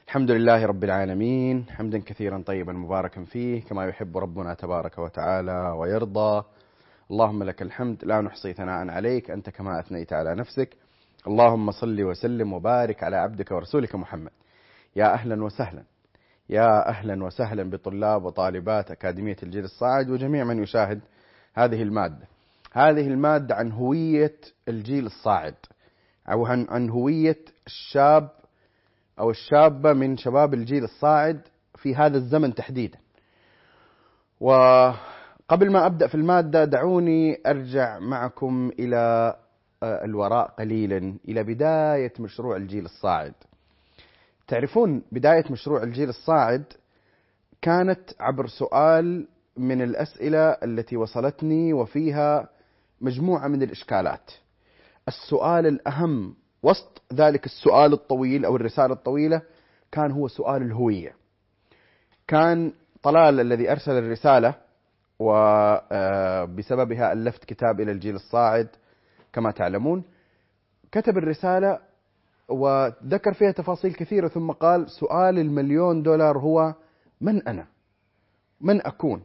الحمد لله رب العالمين، حمدا كثيرا طيبا مباركا فيه كما يحب ربنا تبارك وتعالى ويرضى. اللهم لك الحمد لا نحصي ثناء عليك، أنت كما أثنيت على نفسك. اللهم صل وسلم وبارك على عبدك ورسولك محمد. يا أهلا وسهلا، يا أهلا وسهلا بطلاب وطالبات أكاديمية الجيل الصاعد وجميع من يشاهد هذه المادة عن هوية الجيل الصاعد، أو عن هوية الشاب أو الشابة من شباب الجيل الصاعد في هذا الزمن تحديدا. وقبل ما أبدأ في المادة دعوني أرجع معكم إلى الوراء قليلا، إلى بداية مشروع الجيل الصاعد. تعرفون بداية مشروع الجيل الصاعد كانت عبر سؤال من الأسئلة التي وصلتني وفيها مجموعة من الإشكالات. السؤال الأهم وسط ذلك السؤال الطويل أو الرسالة الطويلة كان هو سؤال الهوية. كان طلال الذي أرسل الرسالة وبسببها ألفت كتاب إلى الجيل الصاعد كما تعلمون، كتب الرسالة وذكر فيها تفاصيل كثيرة، ثم قال سؤال $1,000,000 هو من أنا؟ من أكون؟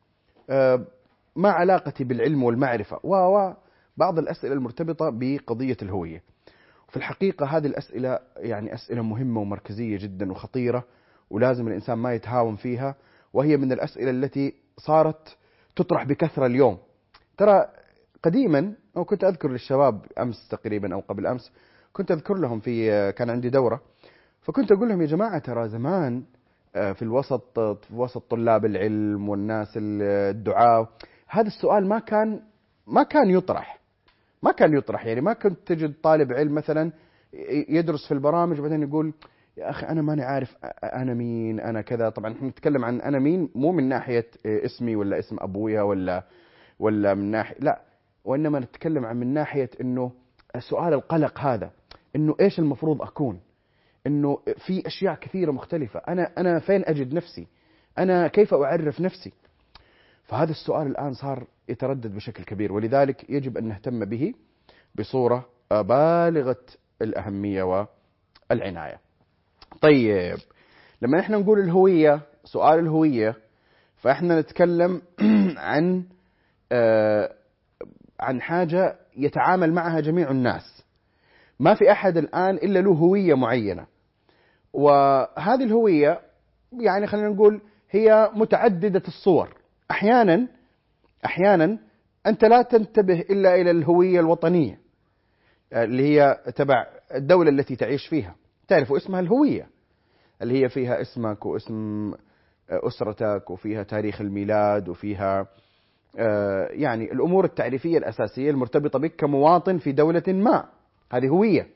ما علاقتي بالعلم والمعرفة؟ وبعض الأسئلة المرتبطة بقضية الهوية. في الحقيقة هذه الأسئلة يعني أسئلة مهمة ومركزية جدا وخطيرة، ولازم الإنسان ما يتهاون فيها، وهي من الأسئلة التي صارت تطرح بكثرة اليوم. ترى قديما، أو كنت أذكر للشباب أمس تقريبا أو قبل أمس، كنت أذكر لهم كان عندي دورة، فكنت أقول لهم يا جماعة ترى زمان في وسط طلاب العلم والناس الدعاة هذا السؤال ما كان يطرح. يعني ما كنت تجد طالب علم مثلا يدرس في البرامج وبعدين يقول يا أخي أنا ماني عارف أنا مين، أنا كذا. طبعا نحن نتكلم عن أنا مين مو من ناحية اسمي ولا اسم أبويا ولا من ناحية، لا، وإنما نتكلم عن من ناحية إنه سؤال القلق هذا، إنه إيش المفروض أكون، إنه في أشياء كثيرة مختلفة، أنا فين أجد نفسي، أنا كيف أعرف نفسي. فهذا السؤال الآن صار يتردد بشكل كبير، ولذلك يجب أن نهتم به بصورة بالغة الأهمية والعناية. طيب، لما نحن نقول الهوية، سؤال الهوية، فإحنا نتكلم عن حاجة يتعامل معها جميع الناس. ما في أحد الآن إلا له هوية معينة، وهذه الهوية يعني خلينا نقول هي متعددة الصور. أحيانا أنت لا تنتبه إلا إلى الهوية الوطنية اللي هي تبع الدولة التي تعيش فيها، تعرف اسمها الهوية، اللي هي فيها اسمك واسم أسرتك وفيها تاريخ الميلاد وفيها يعني الأمور التعريفية الأساسية المرتبطة بك كمواطن في دولة ما، هذه هوية.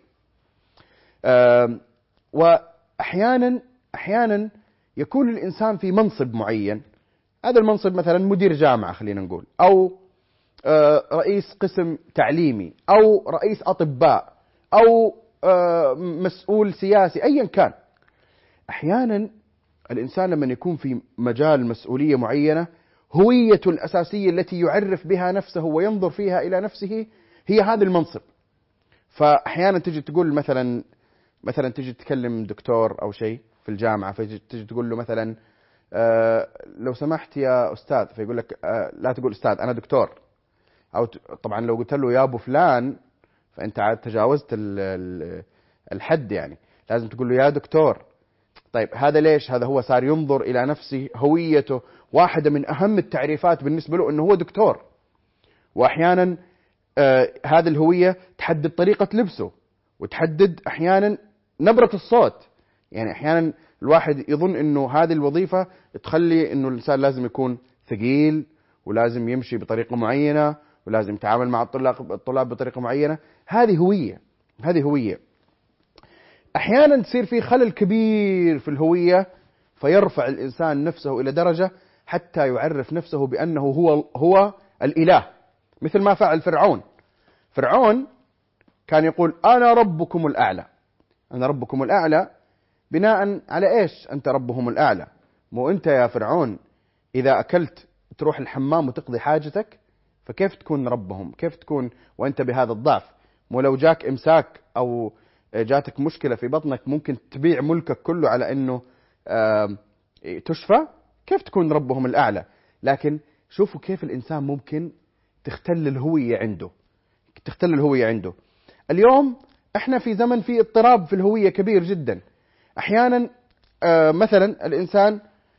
وأحيانا يكون الإنسان في منصب معين، هذا المنصب مثلا مدير جامعة خلينا نقول، أو رئيس قسم تعليمي، أو رئيس أطباء، أو مسؤول سياسي، أيا كان. أحيانا الإنسان لما يكون في مجال مسؤولية معينة، هويته الأساسية التي يعرف بها نفسه وينظر فيها إلى نفسه هي هذا المنصب. فأحيانا تجي تقول مثلا تجي تكلم دكتور أو شيء في الجامعة، فتجي تقول له مثلا لو سمحت يا أستاذ، فيقول لك لا تقول أستاذ، أنا دكتور. أو طبعا لو قلت له يا أبو فلان فأنت عاد تجاوزت الحد، يعني لازم تقول له يا دكتور. طيب هذا ليش؟ هذا هو صار ينظر إلى نفسه، هويته واحدة من أهم التعريفات بالنسبة له أنه هو دكتور. وأحيانا هذه الهوية تحدد طريقة لبسه، وتحدد أحيانا نبرة الصوت. يعني أحيانا الواحد يظن أنه هذه الوظيفة تخلي أنه الإنسان لازم يكون ثقيل، ولازم يمشي بطريقة معينة، ولازم يتعامل مع الطلاب بطريقة معينة. هذه هوية. أحيانا تصير في خلل كبير في الهوية، فيرفع الإنسان نفسه إلى درجة حتى يعرف نفسه بأنه هو الإله، مثل ما فعل فرعون كان يقول أنا ربكم الأعلى. بناء على إيش أنت ربهم الأعلى؟ مو أنت يا فرعون إذا أكلت تروح الحمام وتقضي حاجتك، فكيف تكون ربهم؟ كيف تكون وأنت بهذا الضعف؟ مو لو جاك إمساك أو جاتك مشكلة في بطنك ممكن تبيع ملكك كله على أنه تشفى، كيف تكون ربهم الأعلى؟ لكن شوفوا كيف الإنسان ممكن تختل الهوية عنده. اليوم احنا في زمن فيه اضطراب في الهوية كبير جدا. أحيانا مثلا الإنسان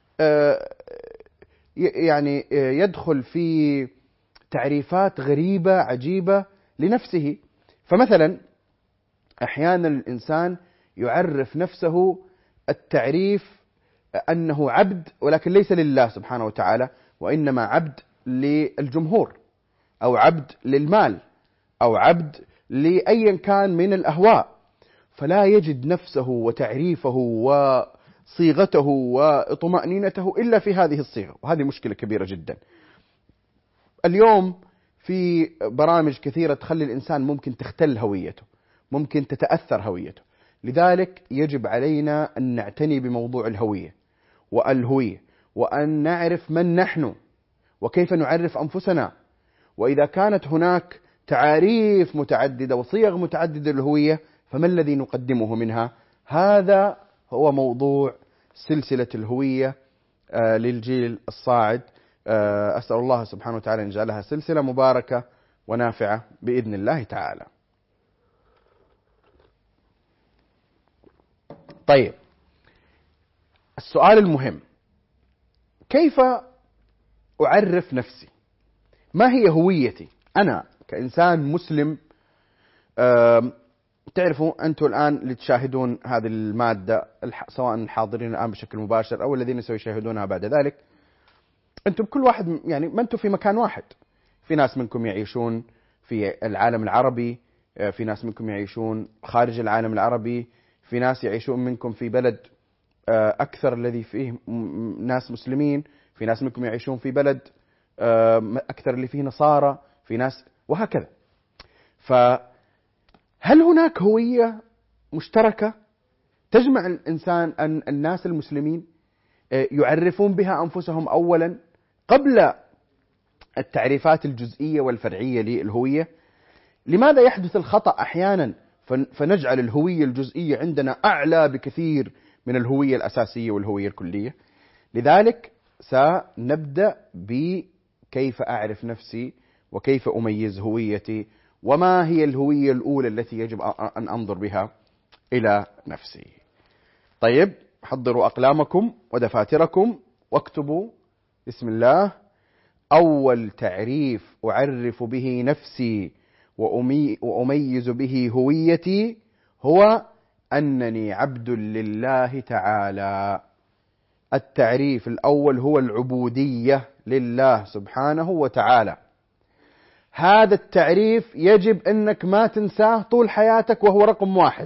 يعني يدخل في تعريفات غريبة عجيبة لنفسه. فمثلا أحيانا الإنسان يعرف نفسه التعريف أنه عبد، ولكن ليس لله سبحانه وتعالى، وإنما عبد للجمهور، أو عبد للمال، أو عبد لأيا كان من الأهواء، فلا يجد نفسه وتعريفه وصيغته وطمأنينته إلا في هذه الصيغة، وهذه مشكلة كبيرة جدا. اليوم في برامج كثيرة تخلي الإنسان ممكن تختل هويته، ممكن تتأثر هويته. لذلك يجب علينا أن نعتني بموضوع الهوية وأن نعرف من نحن وكيف نعرف أنفسنا. وإذا كانت هناك تعاريف متعددة وصيغ متعددة للهوية، فما الذي نقدمه منها؟ هذا هو موضوع سلسلة الهوية للجيل الصاعد. أسأل الله سبحانه وتعالى أن يجعلها سلسلة مباركة ونافعة بإذن الله تعالى. طيب، السؤال المهم: كيف أعرف نفسي؟ ما هي هويتي أنا كإنسان مسلم؟ تعرفوا أنتم الآن اللي تشاهدون هذه المادة، سواء الحاضرين الآن بشكل مباشر أو الذين سيشاهدونها بعد ذلك، أنتم كل واحد يعني ما أنتم في مكان واحد. في ناس منكم يعيشون في العالم العربي، في ناس منكم يعيشون خارج العالم العربي، في ناس يعيشون منكم في بلد أكثر الذي فيه ناس مسلمين، في ناس منكم يعيشون في بلد أكثر اللي فيه نصارى، في ناس، وهكذا. فهل هناك هوية مشتركة تجمع الإنسان أن الناس المسلمين يعرفون بها أنفسهم أولا قبل التعريفات الجزئية والفرعية للهوية؟ لماذا يحدث الخطأ أحيانا فنجعل الهوية الجزئية عندنا أعلى بكثير من الهوية الأساسية والهوية الكلية؟ لذلك سنبدأ بكيف أعرف نفسي وكيف أميز هويتي، وما هي الهوية الأولى التي يجب أن أنظر بها إلى نفسي. طيب، حضروا أقلامكم ودفاتركم واكتبوا بسم الله: أول تعريف أعرف به نفسي وأميز به هويتي هو أنني عبد لله تعالى. التعريف الأول هو العبودية لله سبحانه وتعالى. هذا التعريف يجب أنك ما تنساه طول حياتك، وهو رقم 1.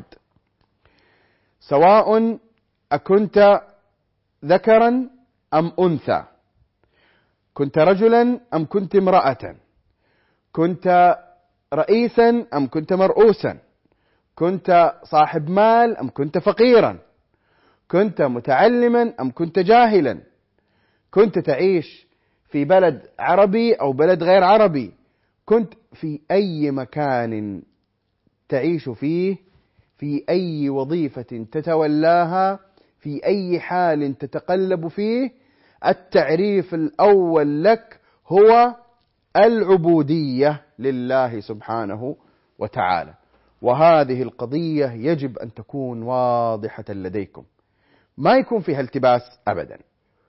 سواء أكنت ذكرا أم أنثى، كنت رجلا أم كنت امرأة، كنت رئيسا أم كنت مرؤوسا، كنت صاحب مال أم كنت فقيرا، كنت متعلما أم كنت جاهلا، كنت تعيش في بلد عربي أو بلد غير عربي، كنت في أي مكان تعيش فيه، في أي وظيفة تتولاها، في أي حال تتقلب فيه، التعريف الأول لك هو العبودية لله سبحانه وتعالى. وهذه القضية يجب أن تكون واضحة لديكم، ما يكون فيها التباس أبدا.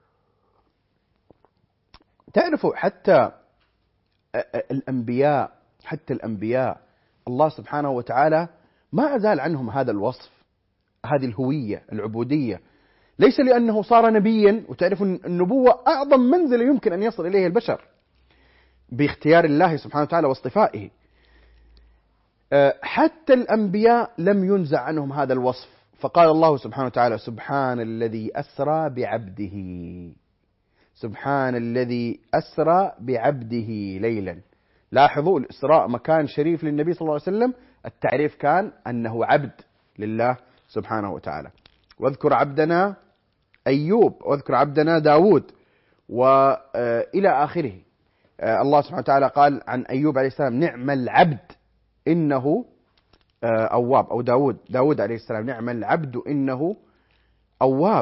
تعرفوا حتى الأنبياء الله سبحانه وتعالى ما أزال عنهم هذا الوصف، هذه الهوية العبودية، ليس لأنه صار نبيا. وتعرفوا النبوة أعظم منزل يمكن أن يصل إليه البشر باختيار الله سبحانه وتعالى واصطفائه. حتى الأنبياء لم ينزع عنهم هذا الوصف، فقال الله سبحانه وتعالى: سبحان الذي أسرى بعبده، سبحان الذي أسرى بعبده ليلا. لاحظوا الإسراء مكان شريف للنبي صلى الله عليه وسلم، التعريف كان أنه عبد لله سبحانه وتعالى. واذكر عبدنا أيوب، واذكر عبدنا داود، وإلى آخره. الله سبحانه وتعالى قال عن أيوب عليه السلام: نعم العبد إنه أواب، أو داود عليه السلام، نعم العبد إنه أواب.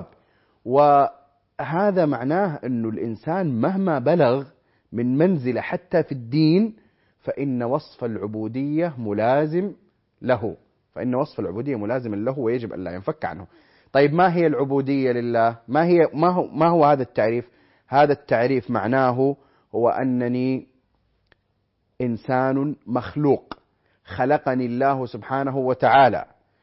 وهذا معناه أن الإنسان مهما بلغ من منزلة حتى في الدين فإن وصف العبودية ملازم له، ملازم له ويجب أن لا ينفك عنه. طيب ما هي العبودية لله؟ ما هو هذا التعريف؟ هذا التعريف معناه هو أنني إنسان مخلوق، خلقني الله سبحانه وتعالى،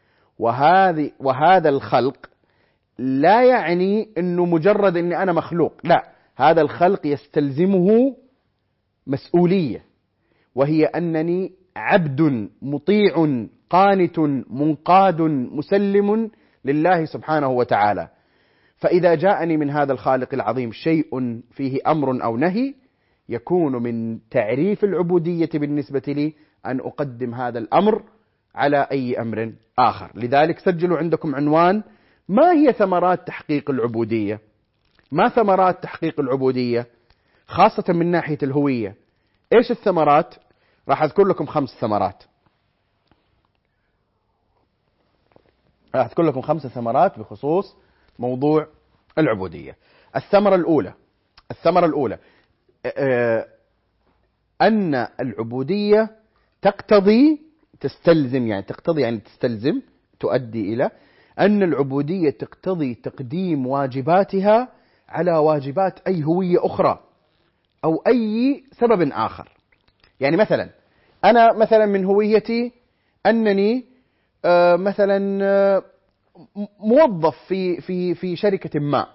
وهذا الخلق لا يعني أنه مجرد أني أنا مخلوق، لا، هذا الخلق يستلزمه مسؤولية، وهي أنني عبد مطيع قانت منقاد مسلم لله سبحانه وتعالى. فإذا جاءني من هذا الخالق العظيم شيء فيه أمر أو نهي، يكون من تعريف العبودية بالنسبة لي أن أقدم هذا الأمر على أي أمر آخر. لذلك سجلوا عندكم عنوان: ما هي ثمرات تحقيق العبودية؟ ما ثمرات تحقيق العبودية خاصة من ناحية الهوية؟ إيش الثمرات؟ راح أذكر لكم 5 ثمرات. راح أذكر لكم 5 ثمرات بخصوص موضوع العبودية. الثمرة الأولى أن العبودية تستلزم تؤدي إلى أن العبودية تقتضي تقديم واجباتها على واجبات أي هوية أخرى أو أي سبب آخر. يعني مثلا أنا مثلا من هويتي أنني مثلا موظف في شركة ما،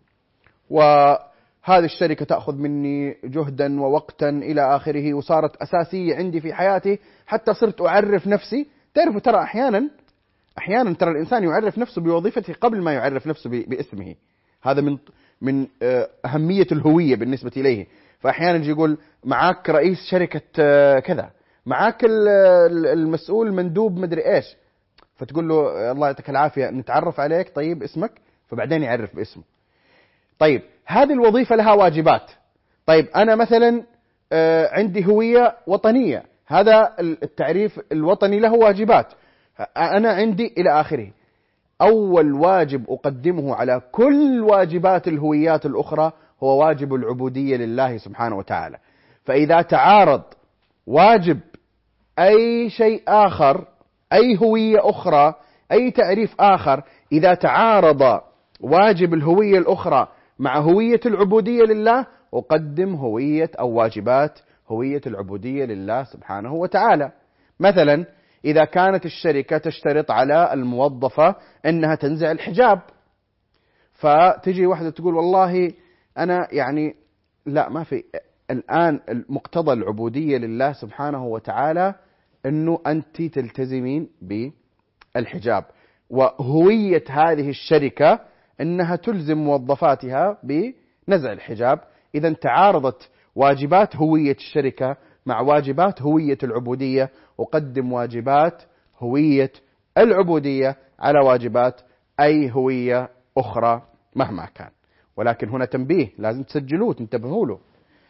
وهذه الشركة تأخذ مني جهدا ووقتا إلى آخره، وصارت أساسية عندي في حياتي حتى صرت أعرف نفسي. تعرفوا ترى أحيانا ترى الإنسان يعرف نفسه بوظيفته قبل ما يعرف نفسه باسمه. هذا من أهمية الهوية بالنسبة إليه. فأحيانا يجي يقول معاك رئيس شركة كذا، معاك المسؤول مندوب مدري إيش، فتقول له الله يعطيك العافية نتعرف عليك، طيب اسمك، فبعدين يعرف باسمه. طيب هذه الوظيفة لها واجبات. طيب أنا مثلا عندي هوية وطنية، هذا التعريف الوطني له واجبات، أنا عندي إلى آخره. أول واجب أقدمه على كل واجبات الهويات الأخرى هو واجب العبودية لله سبحانه وتعالى. فإذا تعارض واجب أي شيء آخر، أي هوية أخرى، أي تعريف آخر، إذا تعارض واجب الهوية الأخرى مع هوية العبودية لله، أقدم هوية أو واجبات هوية العبودية لله سبحانه وتعالى. مثلا إذا كانت الشركة تشترط على الموظفة أنها تنزع الحجاب، فتجي واحدة تقول والله أنا يعني لا، ما في الآن مقتضى العبودية لله سبحانه وتعالى أنه أنت تلتزمين بالحجاب، وهوية هذه الشركة أنها تلزم موظفاتها بنزع الحجاب. إذا تعارضت واجبات هوية الشركة مع واجبات هوية العبودية، أقدم واجبات هوية العبودية على واجبات أي هوية أخرى مهما كان. ولكن هنا تنبيه لازم تسجلوه، تنتبهوا له.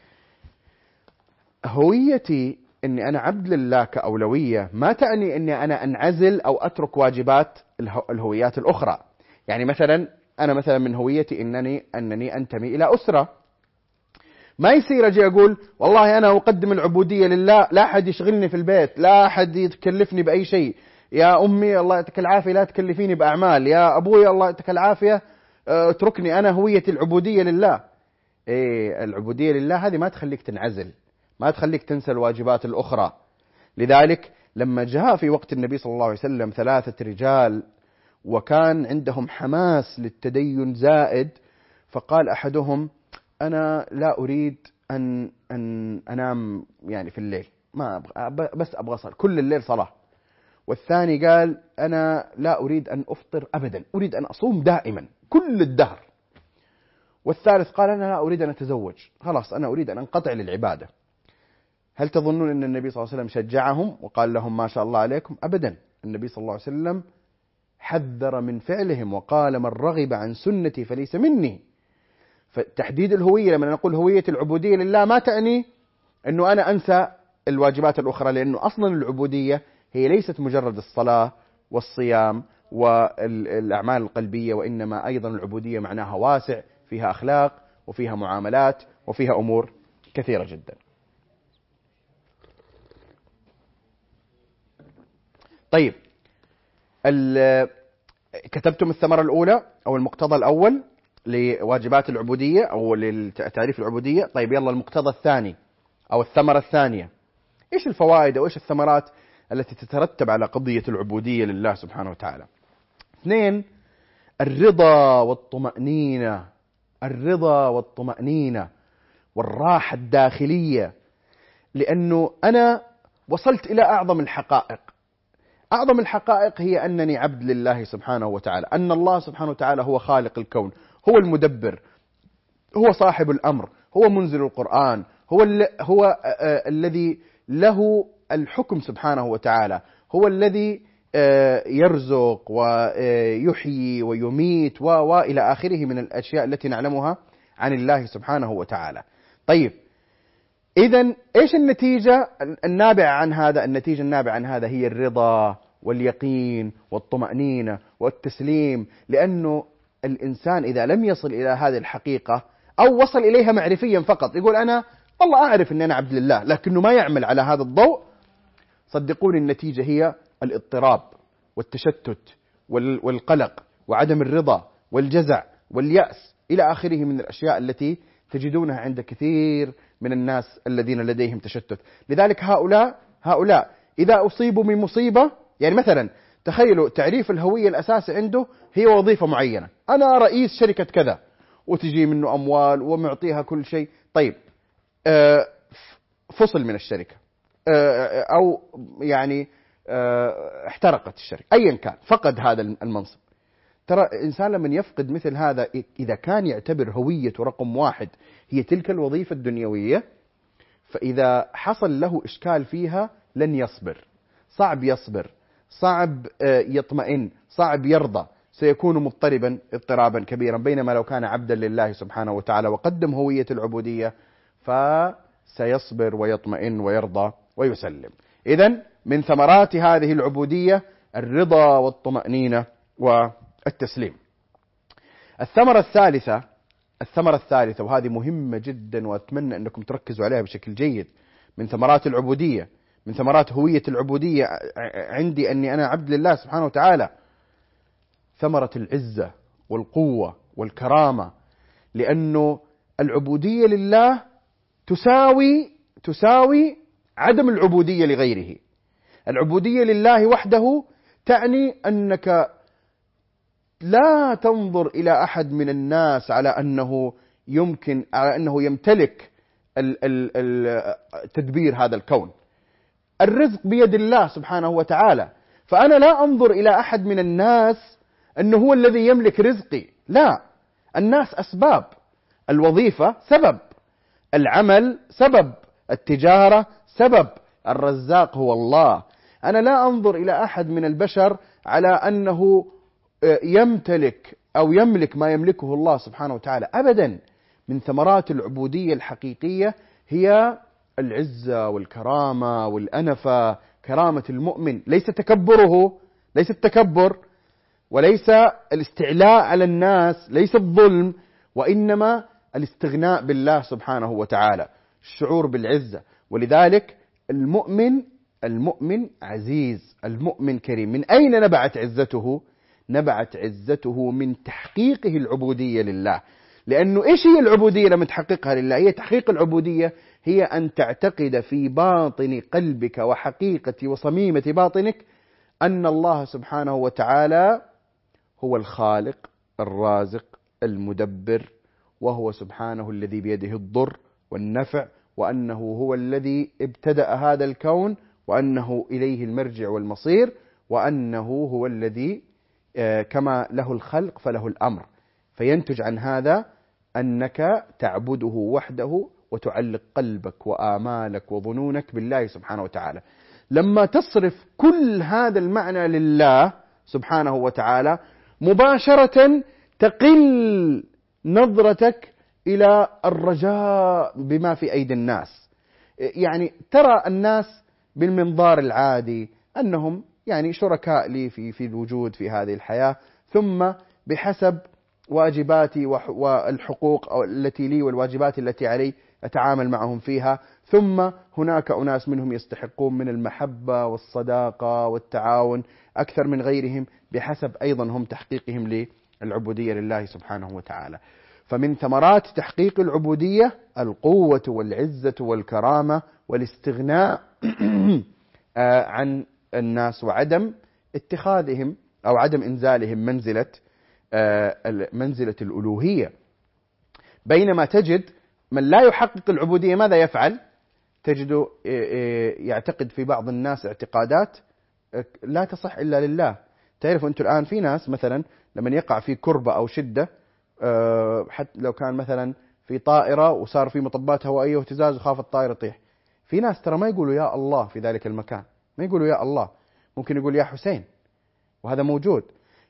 هويتي أني أنا عبد لله كأولوية ما تعني أني أنا أنعزل أو أترك واجبات الهويات الأخرى. يعني مثلا أنا مثلا من هويتي أنني أنتمي إلى أسرة، ما يصير أجي أقول والله أنا أقدم العبودية لله، لا أحد يشغلني في البيت، لا أحد يتكلفني بأي شيء، يا أمي الله يعطيك العافية لا تكلفيني بأعمال، يا أبوي الله يعطيك العافية اتركني، أنا هوية العبودية لله. إيه، العبودية لله هذه ما تخليك تنعزل، ما تخليك تنسى الواجبات الأخرى. لذلك لما جاء في وقت النبي صلى الله عليه وسلم 3 رجال وكان عندهم حماس للتدين زائد، فقال أحدهم أنا لا أريد أن أنام يعني في الليل، ما أبغى، بس أبغى صلاة كل الليل صلاة. والثاني قال أنا لا أريد أن أفطر أبدا، أريد أن أصوم دائما كل الدهر. والثالث قال أنا لا أريد أن أتزوج، خلاص أنا أريد أن أنقطع للعبادة. هل تظنون أن النبي صلى الله عليه وسلم شجعهم وقال لهم ما شاء الله عليكم؟ أبدا. النبي صلى الله عليه وسلم حذر من فعلهم وقال من رغب عن سنتي فليس مني. فتحديد الهوية لما نقول هوية العبودية لله ما تعني أنه أنا أنسى الواجبات الأخرى، لأنه أصلا العبودية هي ليست مجرد الصلاة والصيام والأعمال القلبية، وإنما أيضا العبودية معناها واسع، فيها أخلاق وفيها معاملات وفيها أمور كثيرة جدا. طيب، كتبتم الثمرة الأولى أو المقتضى الأول لواجبات العبودية أو لتعريف العبودية. طيب، يلا المقتضى الثاني أو الثمرة الثانية. إيش الفوائد أو إيش الثمرات التي تترتب على قضية العبودية لله سبحانه وتعالى؟ 2، الرضا والطمأنينة. الرضا والطمأنينة والراحة الداخلية، لأنه أنا وصلت إلى أعظم الحقائق. أعظم الحقائق هي أنني عبد لله سبحانه وتعالى، أن الله سبحانه وتعالى هو خالق الكون، هو المدبر، هو صاحب الأمر، هو منزل القرآن، هو الذي له الحكم سبحانه وتعالى، هو الذي يرزق ويحيي ويميت وإلى آخره من الأشياء التي نعلمها عن الله سبحانه وتعالى. طيب، إذن إيش النتيجة النابعة عن هذا؟ النتيجة النابعة عن هذا هي الرضا واليقين والطمأنينة والتسليم، لأنه الإنسان إذا لم يصل إلى هذه الحقيقة أو وصل إليها معرفيا فقط، يقول أنا والله أعرف أن أنا عبد لله، لكنه ما يعمل على هذا الضوء، صدقوني النتيجة هي الاضطراب والتشتت والقلق وعدم الرضا والجزع واليأس إلى آخره من الأشياء التي تجدونها عند كثير من الناس الذين لديهم تشتت. لذلك هؤلاء إذا أصيبوا من مصيبة، يعني مثلا تخيلوا تعريف الهوية الأساسي عنده هي وظيفة معينة، أنا رئيس شركة كذا، وتجي منه أموال ومعطيها كل شيء. طيب، فصل من الشركة أو يعني احترقت الشركة، أيا كان، فقد هذا المنصب. ترى الإنسان لما يفقد مثل هذا، إذا كان يعتبر هويته رقم 1 هي تلك الوظيفة الدنيوية، فإذا حصل له إشكال فيها لن يصبر، صعب يصبر، صعب يطمئن، صعب يرضى، سيكون مضطربا اضطرابا كبيرا. بينما لو كان عبدا لله سبحانه وتعالى وقدم هوية العبودية فسيصبر ويطمئن ويرضى ويسلم. إذن من ثمرات هذه العبودية الرضا والطمأنينة والتسليم. الثمرة الثالثة وهذه مهمة جدا وأتمنى أنكم تركزوا عليها بشكل جيد، من ثمرات العبودية، من ثمرات هوية العبودية عندي أني أنا عبد لله سبحانه وتعالى، ثمرة العزة والقوة والكرامة. لأنه العبودية لله تساوي عدم العبودية لغيره. العبودية لله وحده تعني أنك لا تنظر إلى أحد من الناس على أنه يمتلك تدبير هذا الكون. الرزق بيد الله سبحانه وتعالى، فأنا لا أنظر إلى أحد من الناس أنه هو الذي يملك رزقي، لا، الناس أسباب، الوظيفة سبب، العمل سبب، التجارة سبب، الرزاق هو الله. أنا لا أنظر إلى أحد من البشر على أنه يمتلك أو يملك ما يملكه الله سبحانه وتعالى أبدا. من ثمرات العبودية الحقيقية هي العزة والكرامة والأنفة. كرامة المؤمن ليس تكبره، ليس التكبر، وليس الاستعلاء على الناس، ليس الظلم، وإنما الاستغناء بالله سبحانه وتعالى، الشعور بالعزة. ولذلك المؤمن عزيز، المؤمن كريم. من أين نبعت عزته؟ نبعت عزته من تحقيقه العبودية لله. لأنه إيش هي العبودية لما تحققها لله؟ هي تحقيق العبودية هي أن تعتقد في باطن قلبك وحقيقة وصميمة باطنك أن الله سبحانه وتعالى هو الخالق الرازق المدبر، وهو سبحانه الذي بيده الضر والنفع، وأنه هو الذي ابتدأ هذا الكون، وأنه إليه المرجع والمصير، وأنه هو الذي كما له الخلق فله الأمر. فينتج عن هذا أنك تعبده وحده وتعلق قلبك وآمالك وظنونك بالله سبحانه وتعالى. لما تصرف كل هذا المعنى لله سبحانه وتعالى مباشرة تقل نظرتك إلى الرجاء بما في أيدي الناس. يعني ترى الناس بالمنظار العادي أنهم يعني شركاء لي في الوجود في هذه الحياة، ثم بحسب واجباتي والحقوق التي لي والواجبات التي علي أتعامل معهم فيها. ثم هناك أناس منهم يستحقون من المحبة والصداقة والتعاون أكثر من غيرهم بحسب أيضا هم تحقيقهم للعبودية لله سبحانه وتعالى. فمن ثمرات تحقيق العبودية القوة والعزة والكرامة والاستغناء عن الناس، وعدم اتخاذهم أو عدم إنزالهم منزلة الألوهية. بينما تجد من لا يحقق العبودية ماذا يفعل؟ تجده يعتقد في بعض الناس اعتقادات لا تصح إلا لله. تعرفوا أنتم الآن في ناس مثلا لما يقع في كربة أو شدة، حتى لو كان مثلا في طائرة وصار في مطبات هوائية واهتزاز وخاف الطائرة تطيح، في ناس ترى ما يقولوا يا الله في ذلك المكان، ما يقولوا يا الله، ممكن يقول يا حسين، وهذا موجود.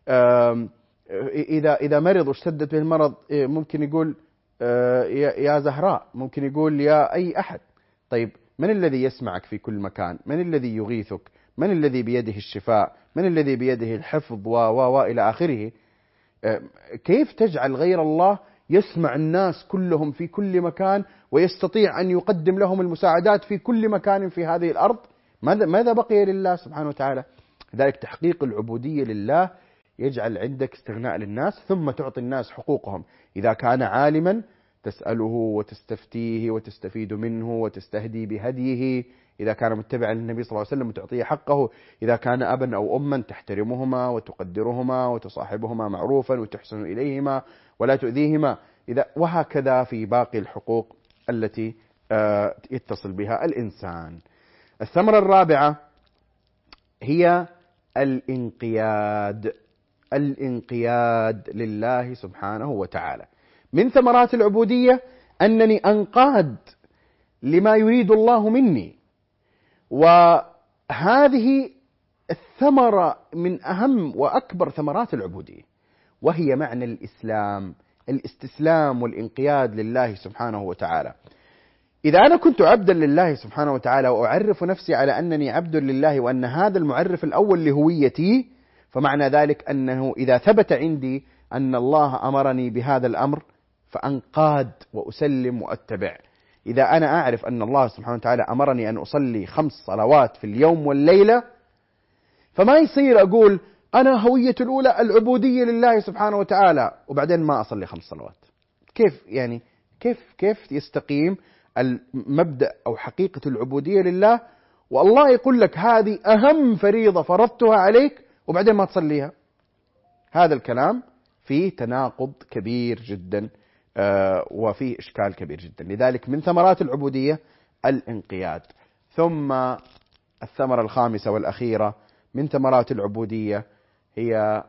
إذا مرض واشتدت به المرض ممكن يقول يا زهراء، ممكن يقول يا أي أحد. طيب من الذي يسمعك في كل مكان؟ من الذي يغيثك؟ من الذي بيده الشفاء؟ من الذي بيده الحفظ إلى آخره؟ كيف تجعل غير الله يسمع الناس كلهم في كل مكان ويستطيع أن يقدم لهم المساعدات في كل مكان في هذه الأرض؟ ماذا بقي لله سبحانه وتعالى؟ لذلك تحقيق العبودية لله يجعل عندك استغناء للناس، ثم تعطي الناس حقوقهم. إذا كان عالما تسأله وتستفتيه وتستفيد منه وتستهدي بهديه، إذا كان متبعا للنبي صلى الله عليه وسلم تعطيه حقه، إذا كان أبا أو أما تحترمهما وتقدرهما وتصاحبهما معروفا وتحسن إليهما ولا تؤذيهما، وهكذا في باقي الحقوق التي يتصل بها الإنسان. الثمرة الرابعة هي الانقياد لله سبحانه وتعالى. من ثمرات العبودية أنني أنقاد لما يريد الله مني، وهذه الثمرة من أهم وأكبر ثمرات العبودية، وهي معنى الإسلام، الاستسلام والانقياد لله سبحانه وتعالى. إذا أنا كنت عبدا لله سبحانه وتعالى وأعرف نفسي على أنني عبد لله، وأن هذا المعرف الأول لهويتي، فمعنى ذلك أنه إذا ثبت عندي أن الله أمرني بهذا الأمر فأنقاد وأسلم وأتبع. إذا أنا أعرف أن الله سبحانه وتعالى أمرني أن أصلي 5 صلوات في اليوم والليلة، فما يصير أقول أنا هوية الأولى العبودية لله سبحانه وتعالى وبعدين ما أصلي 5 صلوات. كيف يعني؟ كيف يستقيم المبدأ أو حقيقة العبودية لله والله يقول لك هذه أهم فريضة فرضتها عليك وبعدين ما تصليها؟ هذا الكلام فيه تناقض كبير جدا وفيه إشكال كبير جدا. لذلك من ثمرات العبودية الانقياد. ثم الثمرة الخامسة والأخيرة من ثمرات العبودية هي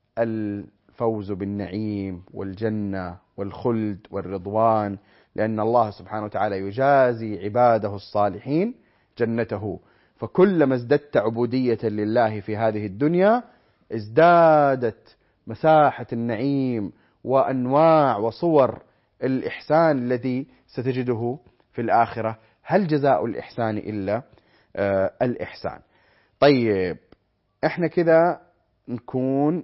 الفوز بالنعيم والجنة والخلد والرضوان، لأن الله سبحانه وتعالى يجازي عباده الصالحين جنته. فكلما ازددت عبودية لله في هذه الدنيا ازدادت مساحة النعيم وأنواع وصور الإحسان الذي ستجده في الآخرة. هل جزاء الإحسان إلا الإحسان؟ طيب احنا كذا نكون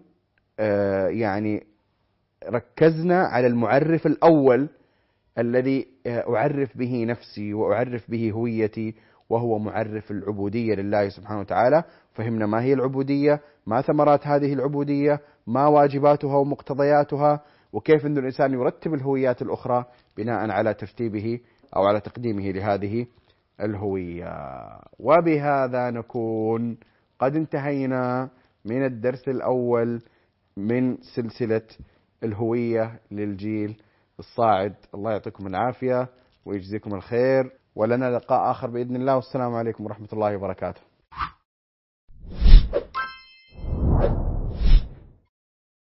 يعني ركزنا على المعرف الأول الذي أعرف به نفسي وأعرف به هويتي، وهو معرف العبودية لله سبحانه وتعالى. فهمنا ما هي العبودية، ما ثمرات هذه العبودية، ما واجباتها ومقتضياتها، وكيف أن الإنسان يرتب الهويات الأخرى بناء على ترتيبه أو على تقديمه لهذه الهوية. وبهذا نكون قد انتهينا من الدرس الأول من سلسلة الهوية للجيل الصاعد. الله يعطيكم العافية ويجزيكم الخير، ولنا لقاء آخر بإذن الله، والسلام عليكم ورحمة الله وبركاته.